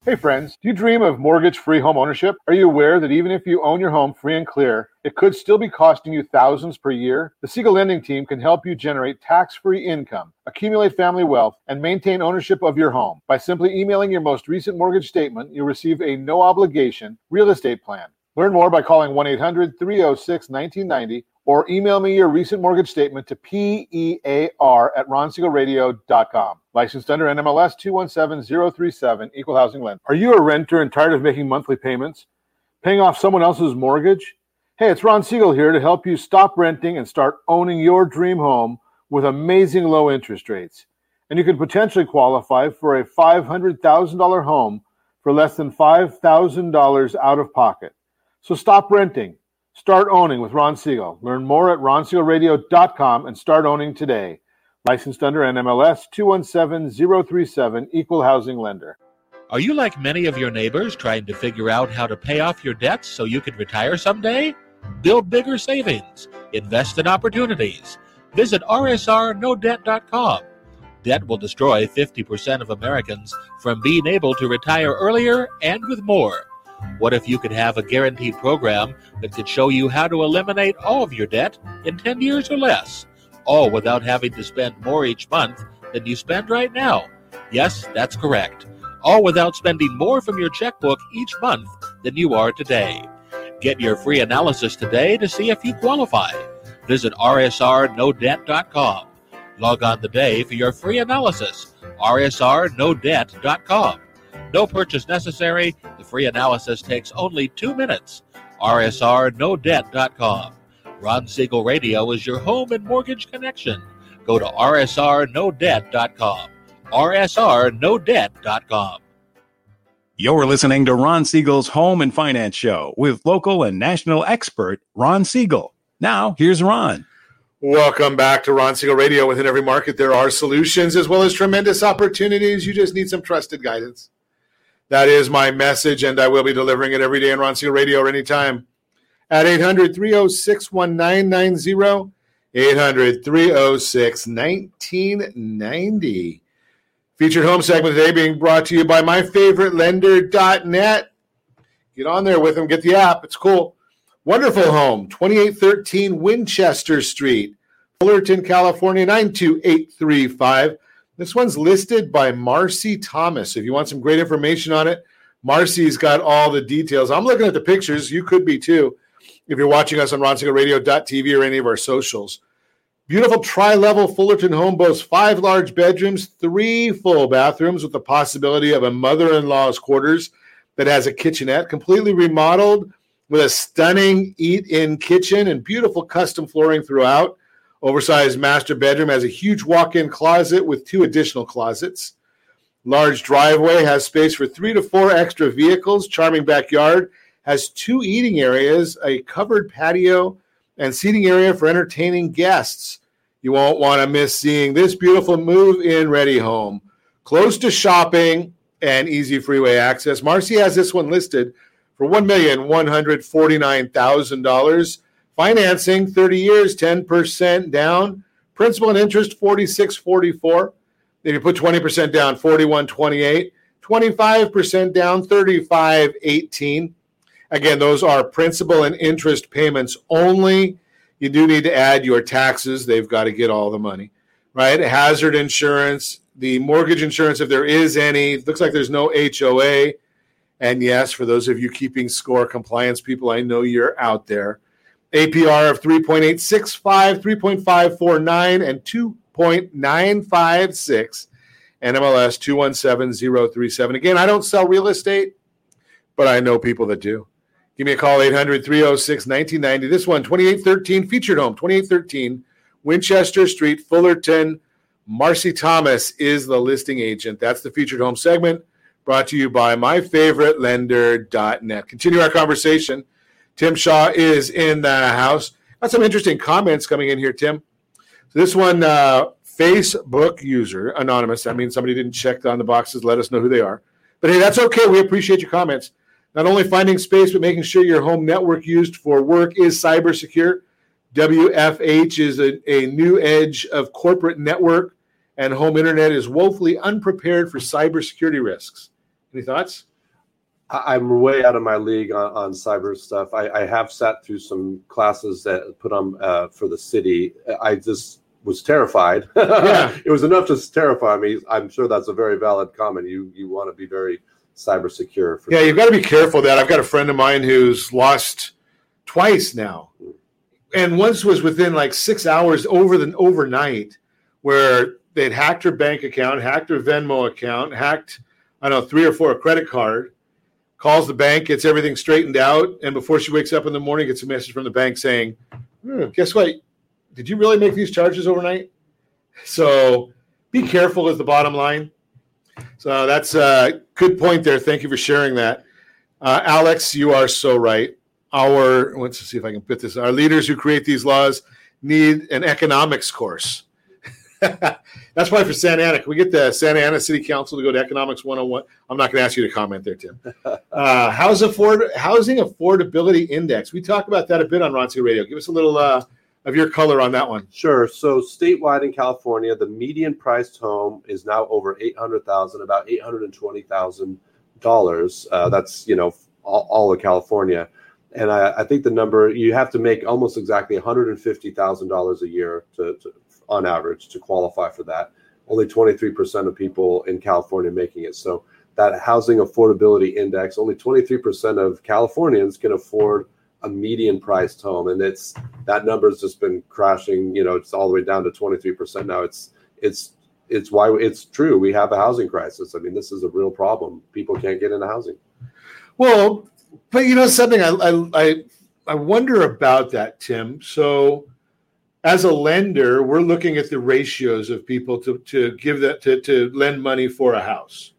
Hey friends, do you dream of mortgage-free home ownership? Are you aware that even if you own your home free and clear, it could still be costing you thousands per year? The Siegel Lending Team can help you generate tax-free income, accumulate family wealth, and maintain ownership of your home. By simply emailing your most recent mortgage statement, you'll receive a no-obligation real estate plan. Learn more by calling one eight hundred three oh six nineteen ninety or email me your recent mortgage statement to P E A R at ron siegel radio dot com. Licensed under N M L S two one seven zero three seven, Equal Housing Lender. Are you a renter and tired of making monthly payments? Paying off someone else's mortgage? Hey, it's Ron Siegel here to help you stop renting and start owning your dream home with amazing low interest rates. And you could potentially qualify for a five hundred thousand dollars home for less than five thousand dollars out of pocket. So stop renting. Start owning with Ron Siegel. Learn more at ron siegel radio dot com and start owning today. Licensed under N M L S two one seven zero three seven, Equal Housing Lender. Are you like many of your neighbors trying to figure out how to pay off your debts so you can retire someday? Build bigger savings. Invest in opportunities. Visit r s r no debt dot com. Debt will destroy fifty percent of Americans from being able to retire earlier and with more. What if you could have a guaranteed program that could show you how to eliminate all of your debt in ten years or less, all without having to spend more each month than you spend right now? Yes, that's correct. All without spending more from your checkbook each month than you are today. Get your free analysis today to see if you qualify. Visit r s r no debt dot com. Log on today for your free analysis, r s r no debt dot com. No purchase necessary. The free analysis takes only two minutes. r s r no debt dot com. Ron Siegel Radio is your home and mortgage connection. Go to r s r no debt dot com. r s r no debt dot com. You're listening to Ron Siegel's Home and Finance Show with local and national expert Ron Siegel. Now, here's Ron. Welcome back to Ron Siegel Radio. Within every market, there are solutions as well as tremendous opportunities. You just need some trusted guidance. That is my message, and I will be delivering it every day on Ron Siegel Radio or anytime at eight hundred three oh six one nine nine zero, eight hundred three oh six nineteen ninety. Featured home segment today being brought to you by my favorite lender dot net. Get on there with them. Get the app. It's cool. Wonderful home, twenty-eight thirteen Winchester Street, Fullerton, California, nine two eight three five. This one's listed by Marcy Thomas. If you want some great information on it, Marcy's got all the details. I'm looking at the pictures. You could be too if you're watching us on ron siegel radio dot t v or any of our socials. Beautiful tri-level Fullerton home boasts five large bedrooms, three full bathrooms with the possibility of a mother-in-law's quarters that has a kitchenette, completely remodeled with a stunning eat-in kitchen and beautiful custom flooring throughout. Oversized master bedroom has a huge walk-in closet with two additional closets. Large driveway has space for three to four extra vehicles. Charming backyard has two eating areas, a covered patio, and seating area for entertaining guests. You won't want to miss seeing this beautiful move-in ready home. Close to shopping and easy freeway access. Marcy has this one listed for one million one hundred forty-nine thousand dollars. Financing, thirty years, ten percent down. Principal and interest, forty-six forty-four. If you put twenty percent down, forty-one twenty-eight. twenty-five percent down, thirty-five eighteen. Again, those are principal and interest payments only. You do need to add your taxes. They've got to get all the money, right? Hazard insurance, the mortgage insurance, if there is any. Looks like there's no H O A. And yes, for those of you keeping score, compliance people, I know you're out there. A P R of three point eight six five, three point five four nine, and two point nine five six. N M L S two one seven zero three seven. Again, I don't sell real estate, but I know people that do. Give me a call, eight hundred three oh six nineteen ninety. This one, twenty-eight thirteen featured home, twenty-eight thirteen Winchester Street, Fullerton. Marcy Thomas is the listing agent. That's the featured home segment brought to you by my favorite lender dot net. Continue our conversation. Tim Shaw is in the house. Got some interesting comments coming in here, Tim. So this one, uh, Facebook user, anonymous. That means somebody didn't check on the boxes, let us know who they are. But hey, that's okay. We appreciate your comments. Not only finding space, but making sure your home network used for work is cyber secure. W F H is a, a new edge of corporate network, and home internet is woefully unprepared for cybersecurity risks. Any thoughts? I'm way out of my league on, on cyber stuff. I, I have sat through some classes that put on uh, for the city. I just was terrified. Yeah. It was enough to terrify me. I'm sure that's a very valid comment. You you want to be very cyber secure. For yeah, sure. You've got to be careful of that. I've got a friend of mine who's lost twice now, and once was within like six hours over the overnight, where they'd hacked her bank account, hacked her Venmo account, hacked I don't know three or four a credit card. Calls the bank, gets everything straightened out, and before she wakes up in the morning, gets a message from the bank saying, hmm, guess what? Did you really make these charges overnight? So be careful is the bottom line. So that's a good point there. Thank you for sharing that. Uh, Alex, you are so right. Our, let's see if I can put this, our leaders who create these laws need an economics course. That's why for Santa Ana, can we get the Santa Ana City Council to go to Economics one oh one? I'm not going to ask you to comment there, Tim. Uh, how's afford, housing affordability index? We talk about that a bit on Ron Siegel Radio. Give us a little uh, of your color on that one. Sure. So statewide in California, the median priced home is now over eight hundred thousand dollars, about eight hundred twenty thousand dollars. Uh, that's, you know, all, all of California. And I, I think the number, you have to make almost exactly one hundred fifty thousand dollars a year to, to on average to qualify for that. Only twenty-three percent of people in California making it. So that housing affordability index, only twenty-three percent of Californians can afford a median priced home. And it's, that number has just been crashing, you know, it's all the way down to twenty-three percent now. It's, it's, it's why it's true. We have a housing crisis. I mean, this is a real problem. People can't get into housing. Well, but you know, something I, I, I wonder about that, Tim. So, as a lender, we're looking at the ratios of people to, to give that to, to lend money for a house.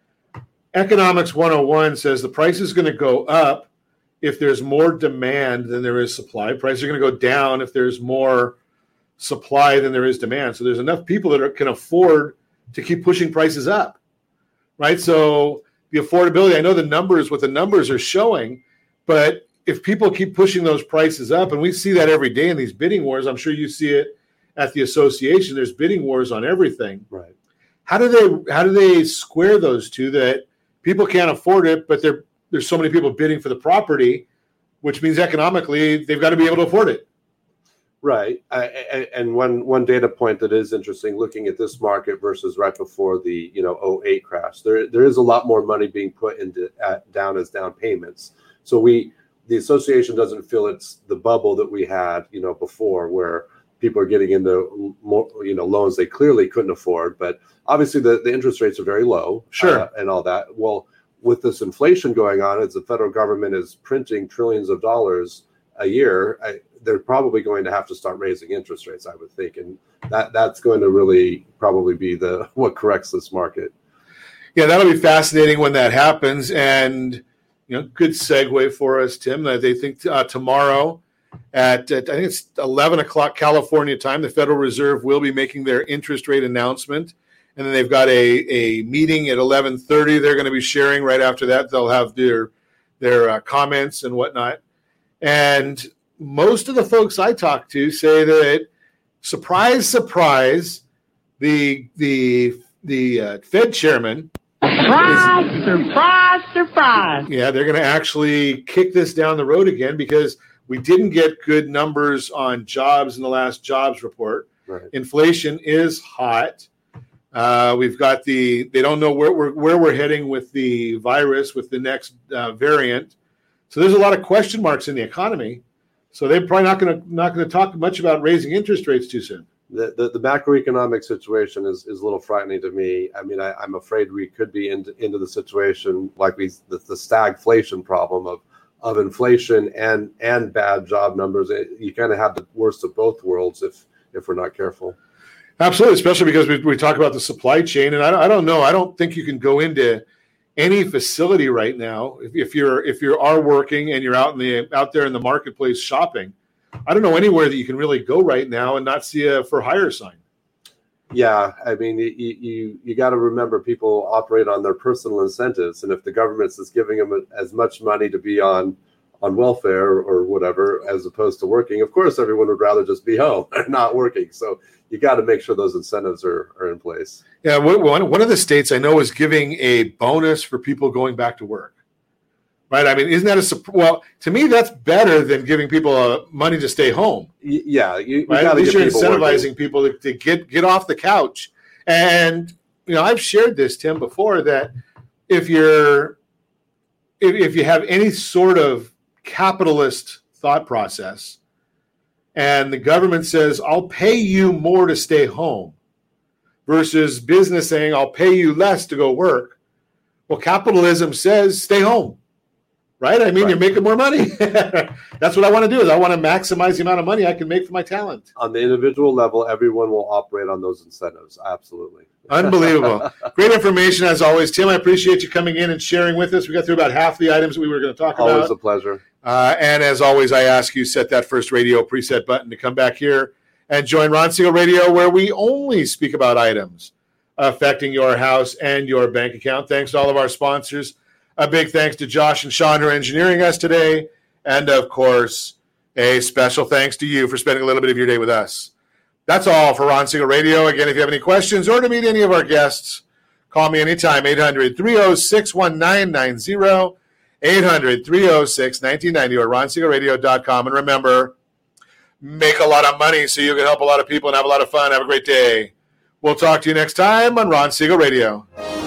Economics one oh one says the price is going to go up if there's more demand than there is supply. Prices are going to go down if there's more supply than there is demand. So there's enough people that are, can afford to keep pushing prices up, right? So the affordability, I know the numbers, what the numbers are showing, but if people keep pushing those prices up, and we see that every day in these bidding wars, I'm sure you see it at the association, there's bidding wars on everything. Right. How do they how do they square those two that people can't afford it, but there there's so many people bidding for the property, which means economically they've got to be able to afford it. Right. I, I, and one one data point that is interesting, looking at this market versus right before the, you know, oh eight crash, there there is a lot more money being put into at, down as down payments. So we the association doesn't feel it's the bubble that we had, you know, before, where people are getting into more, you know, loans they clearly couldn't afford. But obviously the, the interest rates are very low, sure, uh, and all that. Well, with this inflation going on, as the federal government is printing trillions of dollars a year, I, they're probably going to have to start raising interest rates, I would think, and that that's going to really probably be the what corrects this market. Yeah, that'll be fascinating when that happens. And you know, good segue for us, Tim. Uh, they think uh, tomorrow at, at I think it's eleven o'clock California time, the Federal Reserve will be making their interest rate announcement, and then they've got a, a meeting at eleven thirty. They're going to be sharing right after that. They'll have their their uh, comments and whatnot. And most of the folks I talk to say that, surprise, surprise, the the the uh, Fed chairman. Surprise, surprise, surprise. Yeah, they're going to actually kick this down the road again because we didn't get good numbers on jobs in the last jobs report. Right. Inflation is hot. Uh, we've got the, they don't know where we're, where we're heading with the virus, with the next uh, variant. So there's a lot of question marks in the economy. So they're probably not going to not going to talk much about raising interest rates too soon. The, the, the macroeconomic situation is, is a little frightening to me. I mean, I, I'm afraid we could be into, into the situation like we the, the stagflation problem of of inflation and and bad job numbers. It, you kind of have the worst of both worlds if if we're not careful. Absolutely, especially because we, we talk about the supply chain, and I don't, I don't know. I don't think you can go into any facility right now if, if you're if you are working and you're out in the out there in the marketplace shopping. I don't know anywhere that you can really go right now and not see a for hire sign. Yeah, I mean, you you, you got to remember people operate on their personal incentives, and if the government is giving them as much money to be on on welfare or whatever as opposed to working, of course, everyone would rather just be home and not working. So you got to make sure those incentives are, are in place. Yeah, one one of the states I know is giving a bonus for people going back to work. Right? I mean, isn't that a sup- well? To me, that's better than giving people uh, money to stay home. Y- yeah, you, you right? At gotta least get you're people incentivizing working. people to, to get get off the couch. And you know, I've shared this, Tim, before, that if you're if, if you have any sort of capitalist thought process, and the government says, "I'll pay you more to stay home," versus business saying, "I'll pay you less to go work." Well, capitalism says, "Stay home." Right? I mean, Right. you're making more money. That's what I want to do. Is I want to maximize the amount of money I can make for my talent. On the individual level, everyone will operate on those incentives. Absolutely. Unbelievable. Great information as always. Tim, I appreciate you coming in and sharing with us. We got through about half the items we were going to talk Always about. a pleasure. Uh, and as always, I ask you set that first radio preset button to come back here and join Ron Siegel Radio, where we only speak about items affecting your house and your bank account. Thanks to all of our sponsors. A big thanks to Josh and Sean who are engineering us today. And, of course, a special thanks to you for spending a little bit of your day with us. That's all for Ron Siegel Radio. Again, if you have any questions or to meet any of our guests, call me anytime, eight hundred, three oh six, one nine nine oh, eight hundred, three oh six, nineteen ninety, or ron siegel radio dot com. And remember, make a lot of money so you can help a lot of people and have a lot of fun. Have a great day. We'll talk to you next time on Ron Siegel Radio.